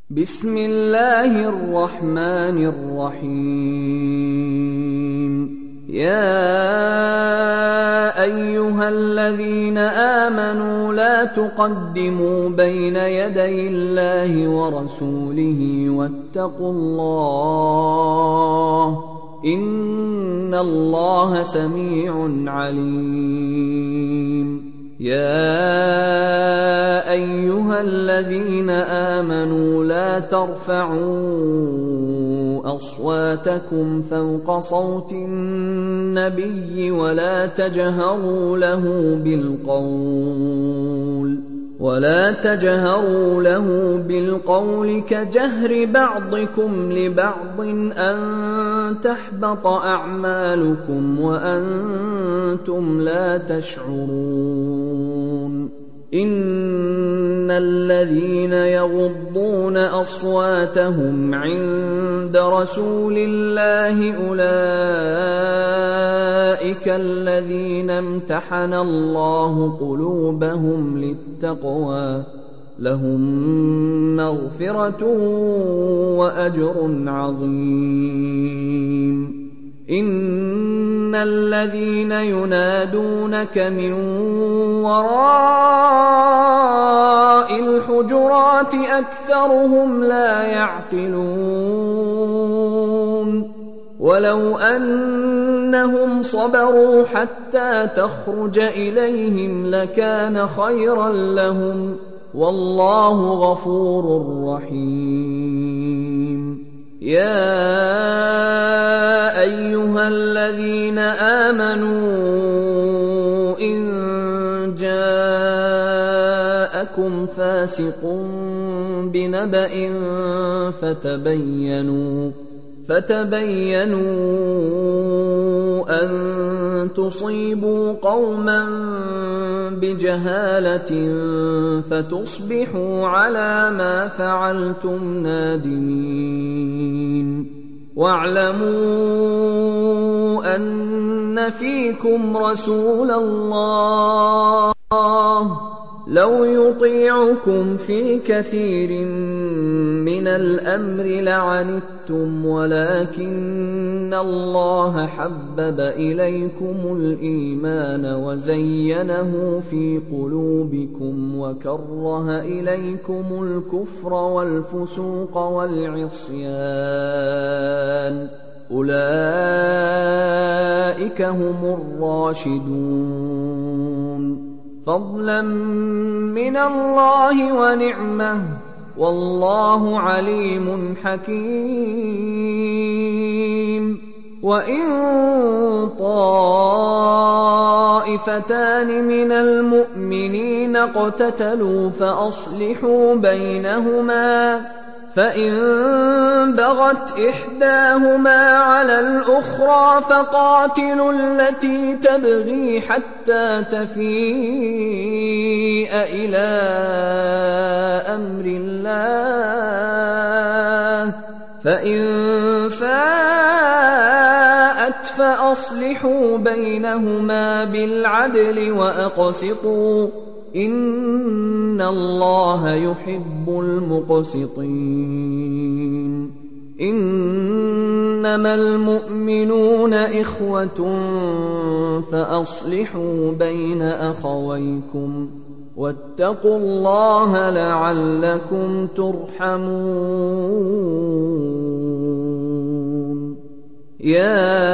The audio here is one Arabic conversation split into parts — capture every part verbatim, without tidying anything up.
بسم الله الرحمن الرحيم. يا أيها الذين آمنوا لا تقدموا بين يدي الله ورسوله واتقوا الله إن الله سميع عليم. يا أيها الذين آمنوا لا ترفعوا أصواتكم فوق صوت النبي ولا تجهروا له بالقول ولا تجهروا له بالقول كجهر بعضكم لبعض أن تحبط أعمالكم وأنتم لا تشعرون. إن الذين يغضون أصواتهم عند رسول الله أولئك الذين امتحن الله قلوبهم للتقوى لهم مغفرة وأجر عظيم. إن الذين ينادونك من وراء الحجرات أكثرهم لا يعقلون. ولو أنهم صبروا حتى تخرج إليهم لكان خيرا لهم والله غفور رحيم. يا أيها الذين آمنوا إن جاءكم فاسق بنبأ فتبينوا فتبينوا أن تصيبوا قوما بجهالة فتصبحوا على ما فعلتم نادمين. واعلموا أن فيكم رسول الله لو يطيعكم في كثير من الأمر لعنتم ولكن الله حبب إليكم الإيمان وزينه في قلوبكم وكره إليكم الكفر والفسوق والعصيان أولئك هم الراشدون فضلا من الله ونعمه والله عليم حكيم. وإن طائفتان من المؤمنين اقتتلوا فأصلحوا بينهما فإن بغت إحداهما على الأخرى فقاتلوا التي تبغي حتى تفيء إلى أمر الله فإن فاءت فأصلحوا بينهما بالعدل وأقسطوا إن الله يحب المقسطين. إنما المؤمنون إخوة فأصلحوا بين أخويكم واتقوا الله لعلكم ترحمون. يا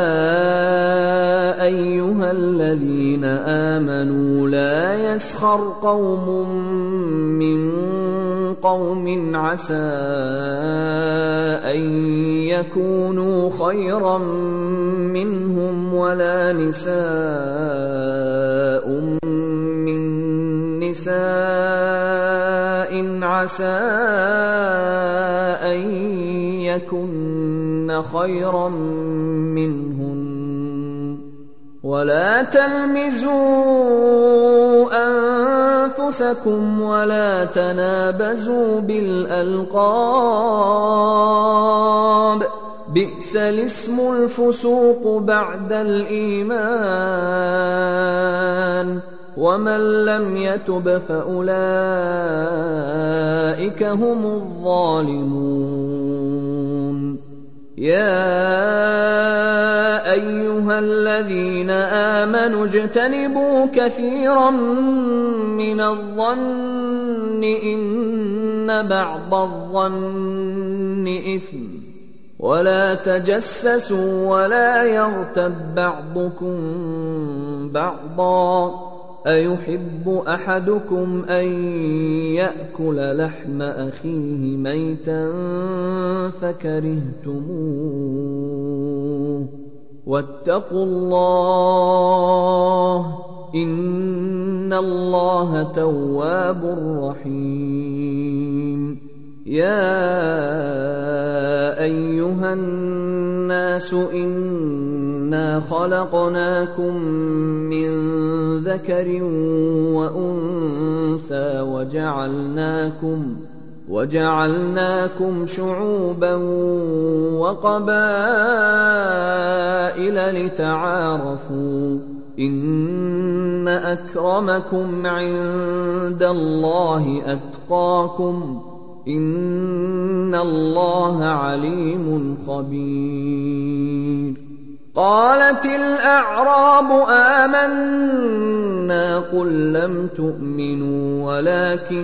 أيها الذين آمنوا لا يسخر قوم من قوم عسى أن يكونوا خيرا منهم ولا نساء من نساء عسى أن يكن خيرا منهن ولا تلمزوا أنفسكم ولا تنابزوا بالألقاب بئس الاسم الفسوق بعد الإيمان ومن لم يتب فأولئك هم الظالمون. يا أيها الذين آمنوا اجتنبوا كثيرا من الظن إن بعض الظن إثم، ولا تجسسوا ولا يغتب بعضكم بعضا، أيحب أحدكم أن يأكل لحم أخيه ميتا فكرهتموه، واتقوا الله إن الله تواب رحيم. يا أيها الناس إنا خلقناكم من ذكر وأنثى وجعلناكم وجعلناكم شعوبا وقبائل لتعارفوا إن أكرمكم عند الله أتقاكم إن الله عليم خبير. قالت الأعراب آمنا قل لم تؤمنوا ولكن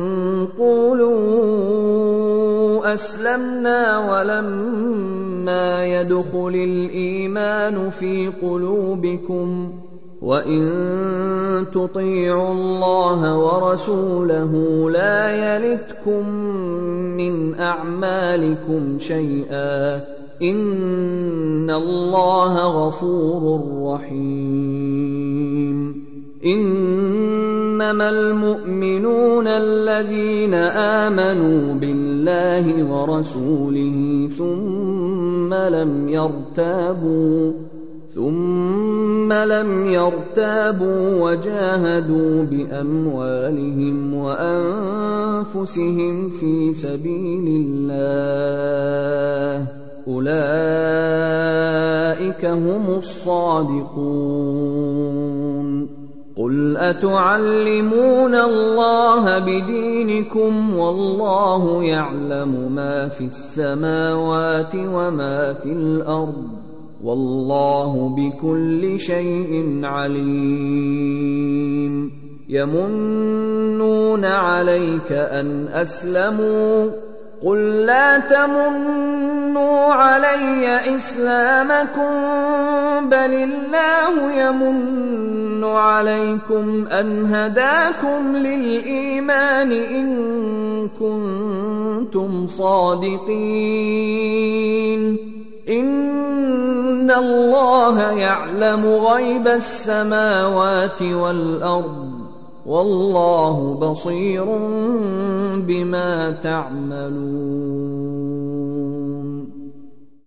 قولوا أسلمنا ولما يدخل الإيمان في قلوبكم وإن تطيعوا الله ورسوله لا يلتكم من أعمالكم شيئا إن الله غفور رحيم. إنما المؤمنون الذين آمنوا بالله ورسوله ثم لم يرتابوا ثم لم يرتابوا وجاهدوا بأموالهم وأنفسهم في سبيل الله أولئك هم الصادقون. قل أتعلمون الله بدينكم والله يعلم ما في السماوات وما في الأرض والله بكل شيء عليم. يمنون عليك أن أسلموا قل لا تمنوا علي إسلامكم بل الله يمن عليكم أن هداكم للإيمان إن كنتم صادقين. إن الله يعلم غيب السماوات والأرض والله بصير بما تعملون.